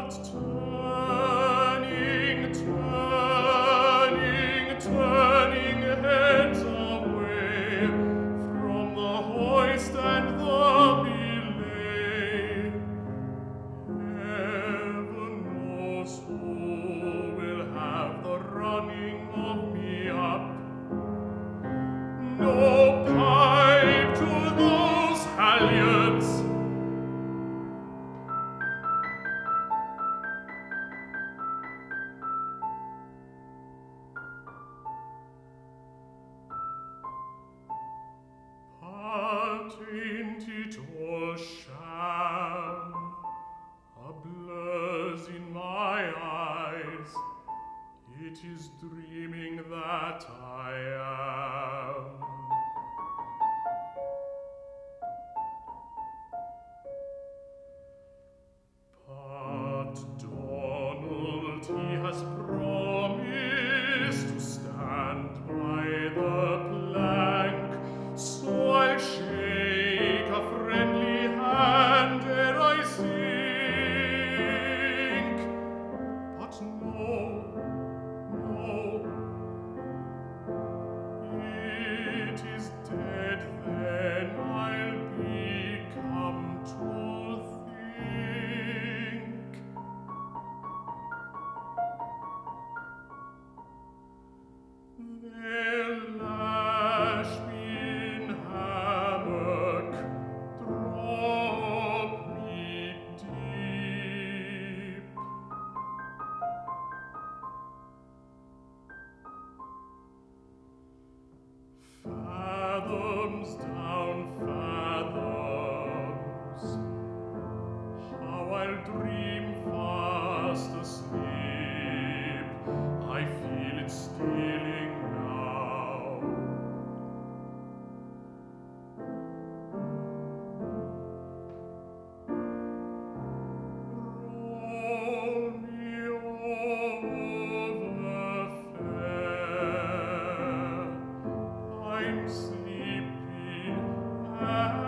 Turning heads away from the hoist and the belay. Heaven knows who will have the running of me up. No pipe to those halyards. Ain't it all sham, a blur's in my eyes? It is dreaming that I am. But Donald, he has promised to stand by the plank, so I'll shake a friendly hand ere I sink. But no, it is dead then I'll become to think. They'll lash me in hammock, drop me deep. Fathoms down fathoms, how I'll dream fast asleep. I feel it stealing now. Roll me over fair, I'm sleepy